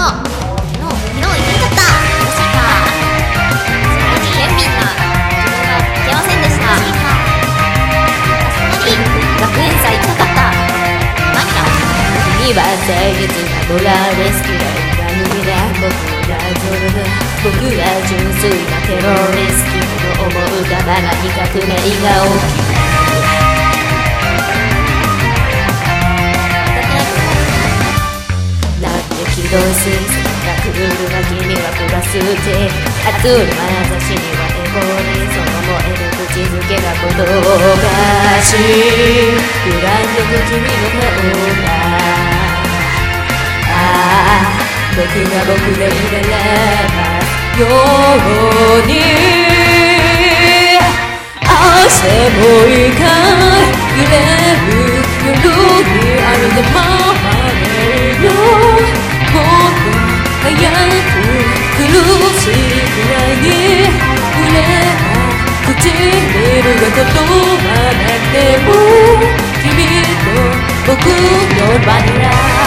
行けなかった。まさか県民な自分が行けませんでした。学園祭行きたかった。何だ。君は清潔なドラレスキュラー番組だ。僕は純粋なテロレスキューの思うがままに革命が起きる。軌道推薦がクールな君はプラスで熱い眼差しにはエゴにその燃える口づけがこどかしいブランドの君の顔が僕が僕でいればように汗もいか揺れる夜にあるでままでよもっと早く苦しいくらいに触れた唇が言葉なくても君と僕のバニラ